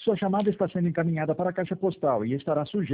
Sua chamada está sendo encaminhada para a caixa postal e estará sujeita